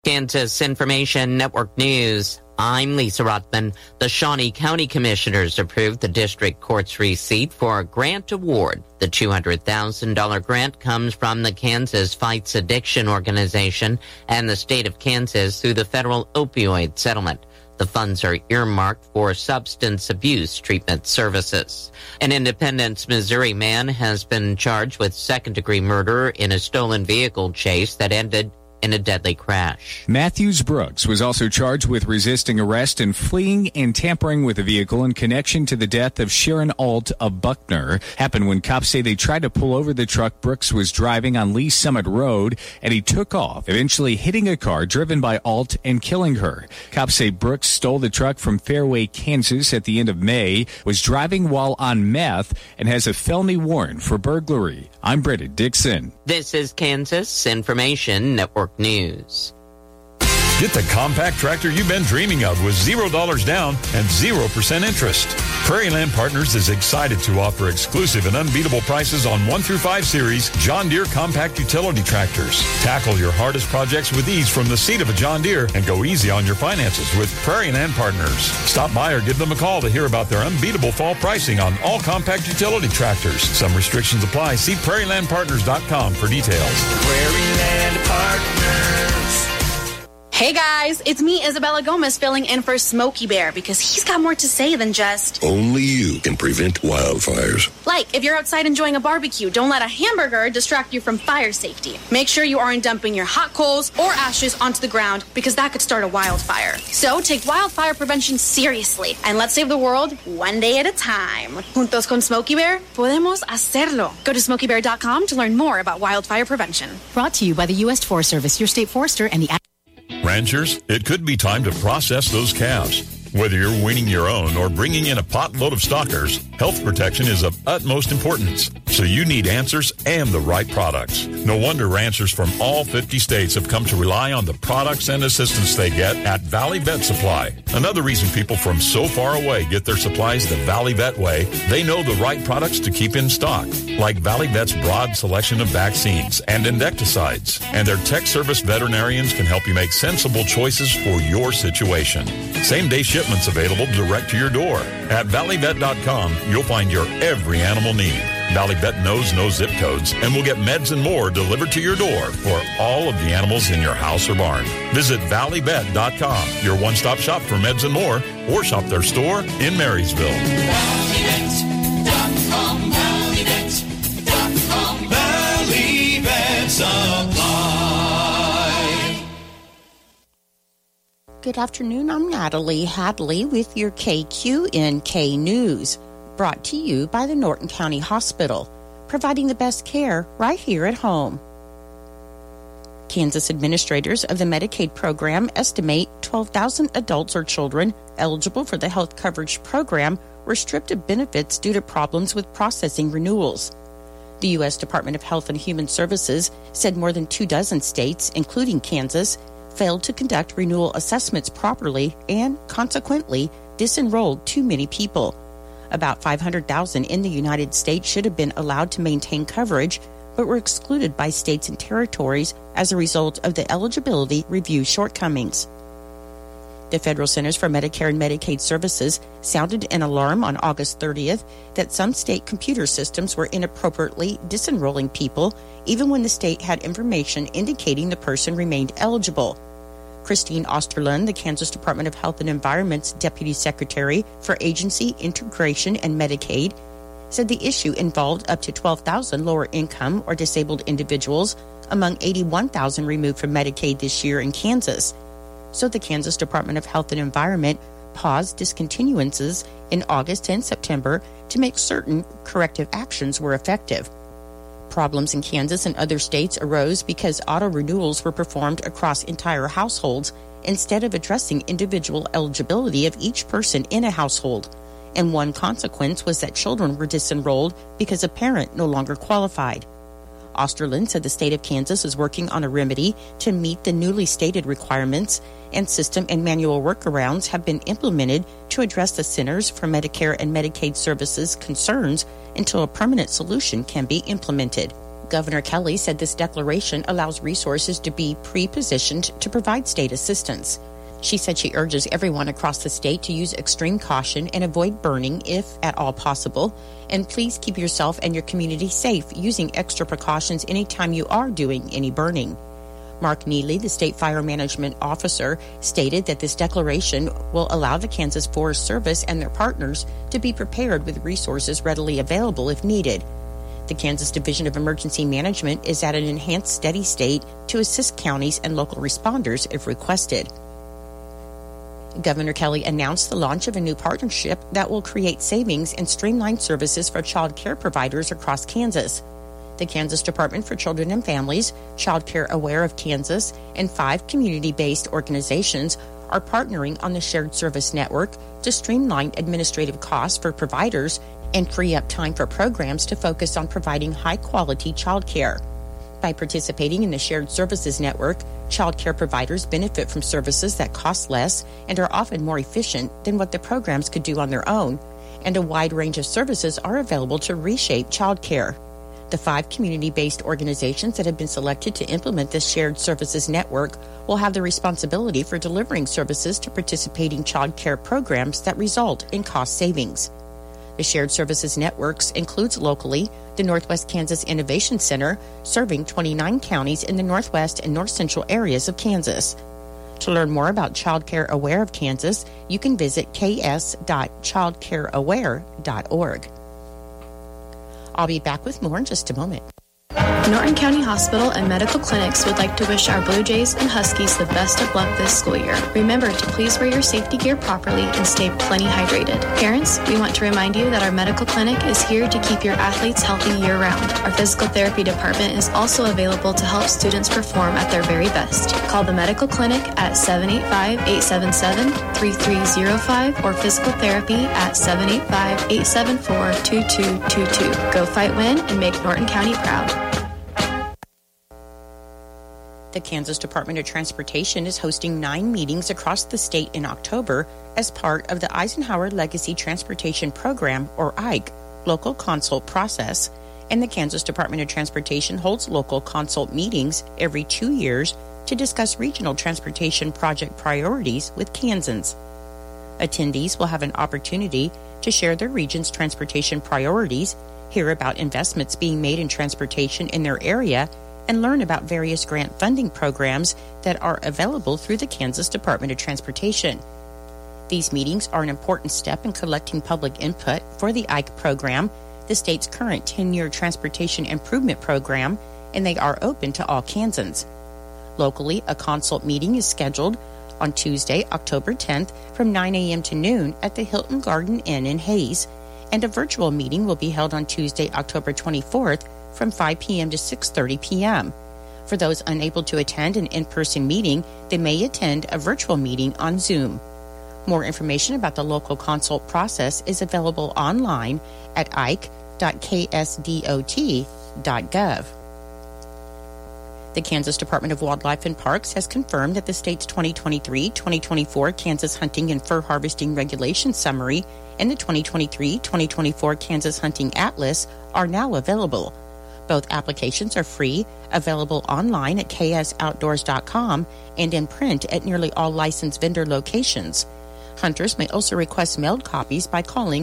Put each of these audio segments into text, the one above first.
Kansas Information Network News. I'm Lisa Rothman. The Shawnee County Commissioners approved the district court's receipt for a grant award. The $200,000 grant comes from the Kansas Fights Addiction Organization and the state of Kansas through the federal opioid settlement. The funds are earmarked for substance abuse treatment services. An Independence, Missouri man has been charged with second-degree murder in a stolen vehicle chase that ended in a deadly crash. Matthews Brooks was also charged with resisting arrest and fleeing and tampering with a vehicle in connection to the death of Sharon Alt of Buckner. Happened when cops say they tried to pull over the truck Brooks was driving on Lee Summit Road, and he took off, eventually hitting a car driven by Alt and killing her. Cops say Brooks stole the truck from Fairway, Kansas at the end of May, was driving while on meth, and has a felony warrant for burglary. I'm Brendan Dixon. This is Kansas Information Network News. Get the compact tractor you've been dreaming of with $0 down and 0% interest. Prairie Land Partners is excited to offer exclusive and unbeatable prices on 1 through 5 series John Deere compact utility tractors. Tackle your hardest projects with ease from the seat of a John Deere and go easy on your finances with Prairie Land Partners. Stop by or give them a call to hear about their unbeatable fall pricing on all compact utility tractors. Some restrictions apply. See prairielandpartners.com for details. Prairie Land Partners. Hey guys, it's me, Isabella Gomez, filling in for Smokey Bear because he's got more to say than just... Only you can prevent wildfires. Like, if you're outside enjoying a barbecue, don't let a hamburger distract you from fire safety. Make sure you aren't dumping your hot coals or ashes onto the ground because that could start a wildfire. So take wildfire prevention seriously and let's save the world one day at a time. Juntos con Smokey Bear, podemos hacerlo. Go to smokeybear.com to learn more about wildfire prevention. Brought to you by the U.S. Forest Service, your state forester, and the... Ranchers, it could be time to process those calves. Whether you're weaning your own or bringing in a potload of stockers, health protection is of utmost importance. So you need answers and the right products. No wonder ranchers from all 50 states have come to rely on the products and assistance they get at Valley Vet Supply. Another reason people from so far away get their supplies the Valley Vet way, they know the right products to keep in stock, like Valley Vet's broad selection of vaccines and insecticides. And their tech service veterinarians can help you make sensible choices for your situation. Same-day shipments available direct to your door. At valleyvet.com, you'll find your every animal need. Valley Vet knows no zip codes and will get meds and more delivered to your door for all of the animals in your house or barn. Visit valleyvet.com, your one-stop shop for meds and more, or shop their store in Marysville. ValleyVet.com, ValleyVet.com, Valley Vet Supply. Good afternoon, I'm Natalie Hadley with your KQNK News, brought to you by the Norton County Hospital, providing the best care right here at home. Kansas administrators of the Medicaid program estimate 12,000 adults or children eligible for the health coverage program were stripped of benefits due to problems with processing renewals. The U.S. Department of Health and Human Services said more than 24 states, including Kansas, failed to conduct renewal assessments properly and, consequently, disenrolled too many people. About 500,000 in the United States should have been allowed to maintain coverage, but were excluded by states and territories as a result of the eligibility review shortcomings. The Federal Centers for Medicare and Medicaid Services sounded an alarm on August 30th that some state computer systems were inappropriately disenrolling people, even when the state had information indicating the person remained eligible. Christine Osterlund, the Kansas Department of Health and Environment's Deputy Secretary for Agency Integration and Medicaid, said the issue involved up to 12,000 lower-income or disabled individuals among 81,000 removed from Medicaid this year in Kansas. So the Kansas Department of Health and Environment paused discontinuances in August and September to make certain corrective actions were effective. Problems in Kansas and other states arose because auto renewals were performed across entire households instead of addressing individual eligibility of each person in a household. And one consequence was that children were disenrolled because a parent no longer qualified. Osterlund said the state of Kansas is working on a remedy to meet the newly stated requirements, and system and manual workarounds have been implemented to address the Centers for Medicare and Medicaid Services concerns until a permanent solution can be implemented. Governor Kelly said this declaration allows resources to be pre-positioned to provide state assistance. She said she urges everyone across the state to use extreme caution and avoid burning if at all possible. And please keep yourself and your community safe using extra precautions anytime you are doing any burning. Mark Neely, the state fire management officer, stated that this declaration will allow the Kansas Forest Service and their partners to be prepared with resources readily available if needed. The Kansas Division of Emergency Management is at an enhanced steady state to assist counties and local responders if requested. Governor Kelly announced the launch of a new partnership that will create savings and streamline services for child care providers across Kansas. The Kansas Department for Children and Families, Child Care Aware of Kansas, and 5 community-based organizations are partnering on the Shared Service Network to streamline administrative costs for providers and free up time for programs to focus on providing high-quality child care. By participating in the Shared Services Network, child care providers benefit from services that cost less and are often more efficient than what the programs could do on their own, and a wide range of services are available to reshape child care. The 5 community-based organizations that have been selected to implement this Shared Services Network will have the responsibility for delivering services to participating child care programs that result in cost savings. The Shared Services Networks includes locally the Northwest Kansas Innovation Center, serving 29 counties in the Northwest and North Central areas of Kansas. To learn more about Child Care Aware of Kansas, you can visit ks.childcareaware.org. I'll be back with more in just a moment. Norton County Hospital and Medical Clinics would like to wish our Blue Jays and Huskies the best of luck this school year. Remember to please wear your safety gear properly and stay plenty hydrated. Parents, we want to remind you that our medical clinic is here to keep your athletes healthy year-round. Our physical therapy department is also available to help students perform at their very best. Call the medical clinic at 785-877-3305 or physical therapy at 785-874-2222. Go fight, win, and make Norton County proud. The Kansas Department of Transportation is hosting 9 meetings across the state in October as part of the Eisenhower Legacy Transportation Program, or IKE, local consult process, and the Kansas Department of Transportation holds local consult meetings every 2 years to discuss regional transportation project priorities with Kansans. Attendees will have an opportunity to share their region's transportation priorities, hear about investments being made in transportation in their area, and learn about various grant funding programs that are available through the Kansas Department of Transportation. These meetings are an important step in collecting public input for the IKE program, the state's current 10-year transportation improvement program, and they are open to all Kansans. Locally, a consult meeting is scheduled on Tuesday, October 10th from 9 a.m. to noon at the Hilton Garden Inn in Hayes, and a virtual meeting will be held on Tuesday, October 24th from 5 p.m. to 6:30 p.m. For those unable to attend an in-person meeting, they may attend a virtual meeting on Zoom. More information about the local consult process is available online at ike.ksdot.gov. The Kansas Department of Wildlife and Parks has confirmed that the state's 2023-2024 Kansas Hunting and Fur Harvesting Regulations Summary and the 2023-2024 Kansas Hunting Atlas are now available. Both applications are free, available online at ksoutdoors.com and in print at nearly all licensed vendor locations. Hunters may also request mailed copies by calling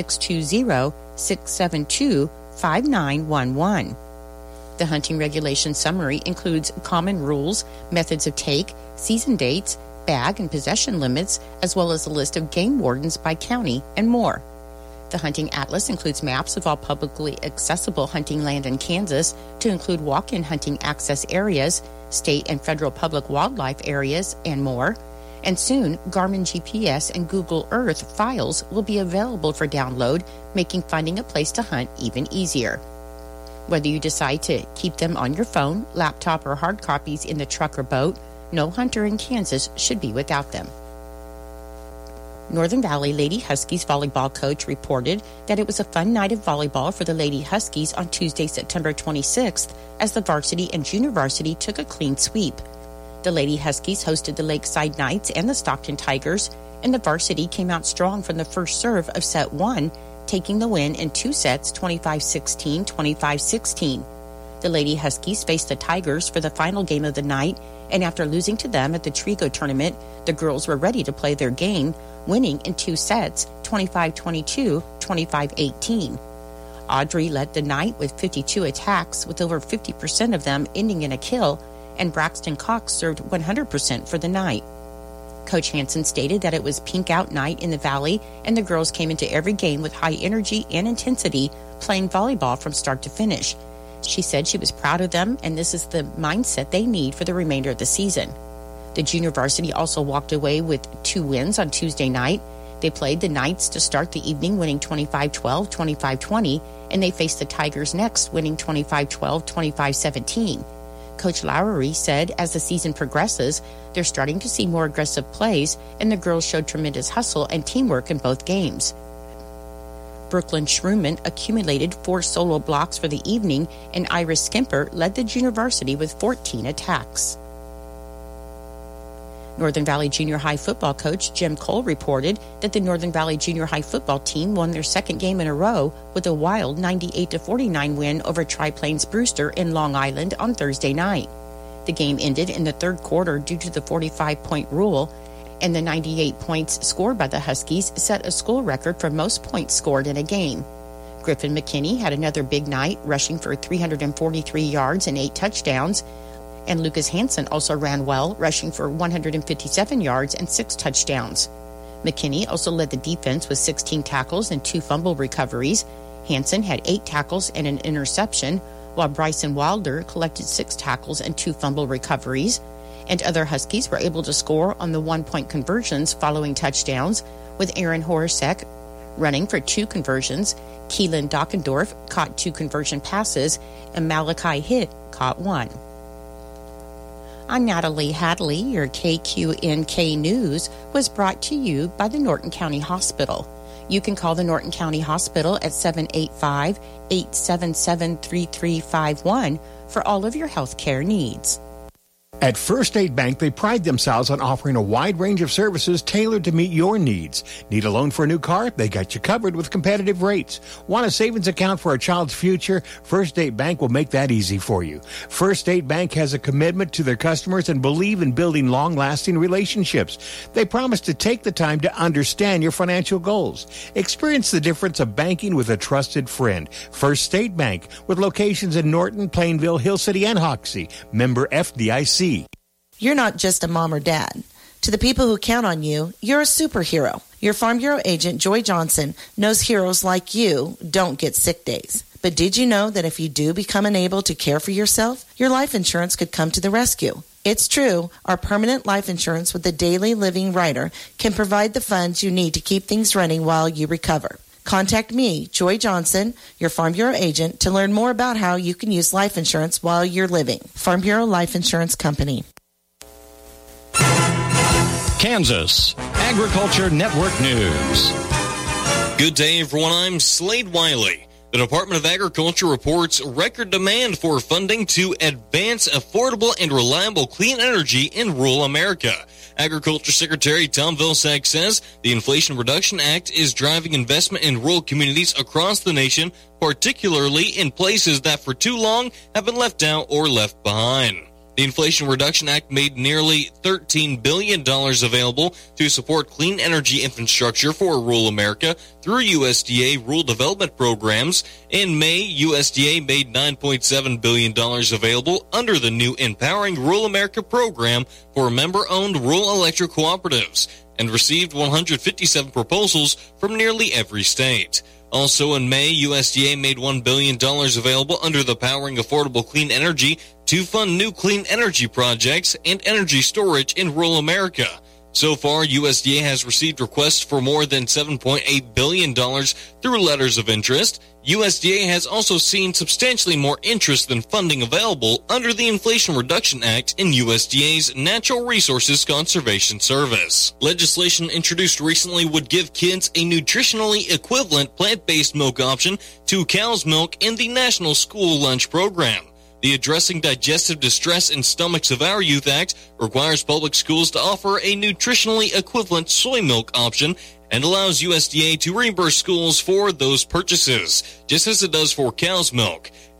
620-672-5911. The hunting regulation summary includes common rules, methods of take, season dates, bag and possession limits, as well as a list of game wardens by county and more. The Hunting Atlas includes maps of all publicly accessible hunting land in Kansas to include walk-in hunting access areas, state and federal public wildlife areas, and more. And soon, Garmin GPS and Google Earth files will be available for download, making finding a place to hunt even easier. Whether you decide to keep them on your phone, laptop, or hard copies in the truck or boat, no hunter in Kansas should be without them. Northern Valley Lady Huskies volleyball coach reported that it was a fun night of volleyball for the Lady Huskies on Tuesday, September 26th, as the varsity and junior varsity took a clean sweep. The Lady Huskies hosted the Lakeside Knights and the Stockton Tigers, and the varsity came out strong from the first serve of set 1, taking the win in 2 sets, 25-16, 25-16. The Lady Huskies faced the Tigers for the final game of the night, and after losing to them at the Trigo tournament, the girls were ready to play their game, winning in 2 sets, 25-22, 25-18. Audrey led the night with 52 attacks, with over 50% of them ending in a kill, and Braxton Cox served 100% for the night. Coach Hansen stated that it was pink out night in the Valley, and the girls came into every game with high energy and intensity, playing volleyball from start to finish. She said she was proud of them, and this is the mindset they need for the remainder of the season. The junior varsity also walked away with 2 wins on Tuesday night. They played the Knights to start the evening, winning 25-12, 25-20, and they faced the Tigers next, winning 25-12, 25-17. Coach Lowery said as the season progresses, they're starting to see more aggressive plays, and the girls showed tremendous hustle and teamwork in both games. Brooklyn Schruman accumulated 4 solo blocks for the evening, and Iris Skimper led the junior varsity with 14 attacks. Northern Valley Junior High football coach Jim Cole reported that the Northern Valley Junior High football team won their second game in a row with a wild 98-49 win over Tri-Plains Brewster in Long Island on Thursday night. The game ended in the third quarter due to the 45-point rule, and the 98 points scored by the Huskies set a school record for most points scored in a game. Griffin McKinney had another big night, rushing for 343 yards and 8 touchdowns, and Lucas Hansen also ran well, rushing for 157 yards and 6 touchdowns. McKinney also led the defense with 16 tackles and 2 fumble recoveries. Hansen had 8 tackles and an interception, while Bryson Wilder collected 6 tackles and 2 fumble recoveries. And other Huskies were able to score on the 1-point conversions following touchdowns, with Aaron Horacek running for 2 conversions. Keelan Dockendorf caught 2 conversion passes, and Malachi Hitt caught 1. I'm Natalie Hadley. Your KQNK News was brought to you by the Norton County Hospital. You can call the Norton County Hospital at 785-877-3351 for all of your health care needs. At First State Bank, they pride themselves on offering a wide range of services tailored to meet your needs. Need a loan for a new car? They got you covered with competitive rates. Want a savings account for a child's future? First State Bank will make that easy for you. First State Bank has a commitment to their customers and believe in building long-lasting relationships. They promise to take the time to understand your financial goals. Experience the difference of banking with a trusted friend. First State Bank, with locations in Norton, Plainville, Hill City, and Hoxie. Member FDIC. You're not just a mom or dad. To the people who count on you, you're a superhero. Your Farm Bureau agent, Joy Johnson, knows heroes like you don't get sick days. But did you know that if you do become unable to care for yourself, your life insurance could come to the rescue? It's true. Our permanent life insurance with the Daily Living Rider can provide the funds you need to keep things running while you recover. Contact me, Joy Johnson, your Farm Bureau agent, to learn more about how you can use life insurance while you're living. Farm Bureau Life Insurance Company. Kansas Agriculture Network News. Good day, everyone. I'm Slade Wiley. The Department of Agriculture reports record demand for funding to advance affordable and reliable clean energy in rural America. Agriculture Secretary Tom Vilsack says the Inflation Reduction Act is driving investment in rural communities across the nation, particularly in places that for too long have been left out or left behind. The Inflation Reduction Act made nearly $13 billion available to support clean energy infrastructure for rural America through USDA rural development programs. In May, USDA made $9.7 billion available under the new Empowering Rural America program for member-owned rural electric cooperatives and received 157 proposals from nearly every state. Also in May, USDA made $1 billion available under the Powering Affordable Clean Energy to fund new clean energy projects and energy storage in rural America. So far, USDA has received requests for more than $7.8 billion through letters of interest. USDA has also seen substantially more interest than funding available under the Inflation Reduction Act in USDA's Natural Resources Conservation Service. Legislation introduced recently would give kids a nutritionally equivalent plant-based milk option to cow's milk in the National School Lunch Program. The Addressing Digestive Distress in Stomachs of Our Youth Act requires public schools to offer a nutritionally equivalent soy milk option and allows USDA to reimburse schools for those purchases, just as it does for cow's milk.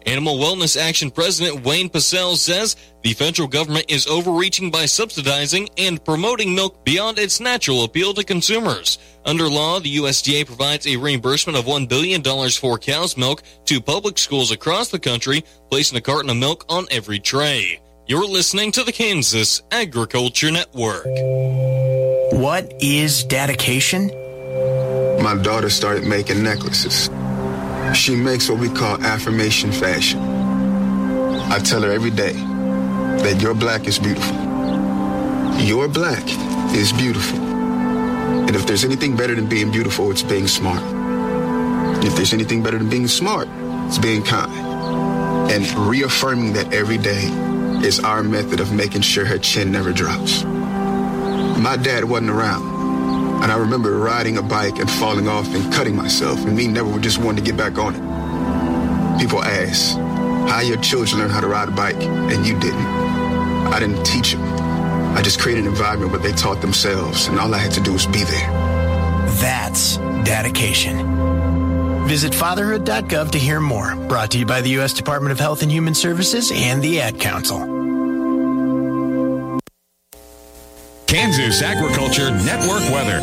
Animal Wellness Action President Wayne Pacelle says the federal government is overreaching by subsidizing and promoting milk beyond its natural appeal to consumers. Under law, the USDA provides a reimbursement of $1 billion for cow's milk to public schools across the country, placing a carton of milk on every tray. You're listening to the Kansas Agriculture Network. What is dedication? My daughter started making necklaces. She makes what we call affirmation fashion. I tell her every day that your black is beautiful. Your black is beautiful. And if there's anything better than being beautiful, it's being smart. If there's anything better than being smart, it's being kind. And reaffirming that every day is our method of making sure her chin never drops. My dad wasn't around. And I remember riding a bike and falling off and cutting myself, and me never just wanted to get back on it. People ask, how your children learn how to ride a bike, and you didn't. I didn't teach them. I just created an environment where they taught themselves, and all I had to do was be there. That's dedication. Visit fatherhood.gov to hear more. Brought to you by the U.S. Department of Health and Human Services and the Ad Council. Kansas Agriculture Network weather.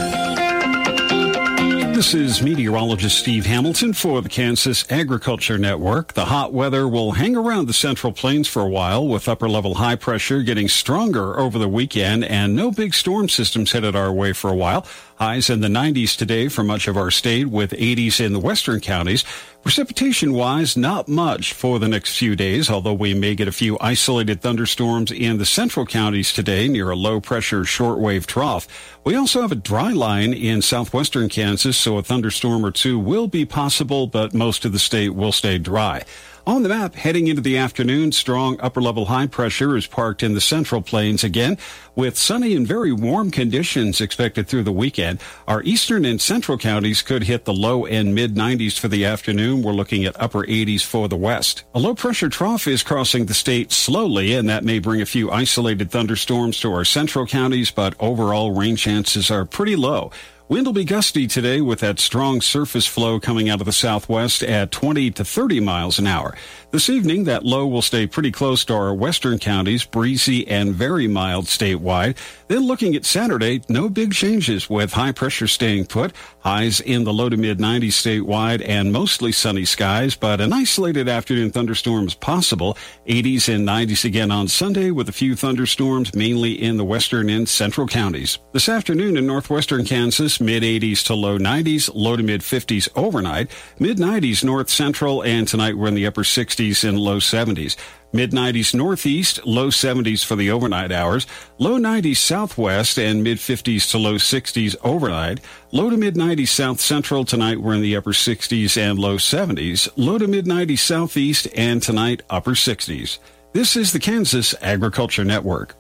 This is meteorologist Steve Hamilton for the Kansas Agriculture Network. The hot weather will hang around the Central Plains for a while, with upper-level high pressure getting stronger over the weekend, and no big storm systems headed our way for a while. Highs in the 90s today for much of our state, with 80s in the western counties. Precipitation-wise, not much for the next few days, although we may get a few isolated thunderstorms in the central counties today near a low-pressure shortwave trough. We also have a dry line in southwestern Kansas, so a thunderstorm or two will be possible, but most of the state will stay dry. On the map, heading into the afternoon, strong upper-level high pressure is parked in the Central Plains again, with sunny and very warm conditions expected through the weekend. Our eastern and central counties could hit the low and mid-90s for the afternoon. We're looking at upper 80s for the west. A low-pressure trough is crossing the state slowly, and that may bring a few isolated thunderstorms to our central counties, but overall rain chances are pretty low. Wind will be gusty today with that strong surface flow coming out of the southwest at 20 to 30 miles an hour. This evening, that low will stay pretty close to our western counties, breezy and very mild statewide. Then looking at Saturday, no big changes with high pressure staying put. Highs in the low to mid 90s statewide and mostly sunny skies, but an isolated afternoon thunderstorm is possible. 80s and 90s again on Sunday with a few thunderstorms, mainly in the western and central counties. This afternoon in northwestern Kansas, mid 80s to low 90s, low to mid 50s overnight, mid 90s north central, and tonight we're in the upper 60s and low 70s. Mid-90s northeast, low 70s for the overnight hours, low 90s southwest, and mid-50s to low 60s overnight. Low to mid-90s south central, tonight we're in the upper 60s and low 70s. Low to mid-90s southeast, and tonight upper 60s. This is the Kansas Agriculture Network.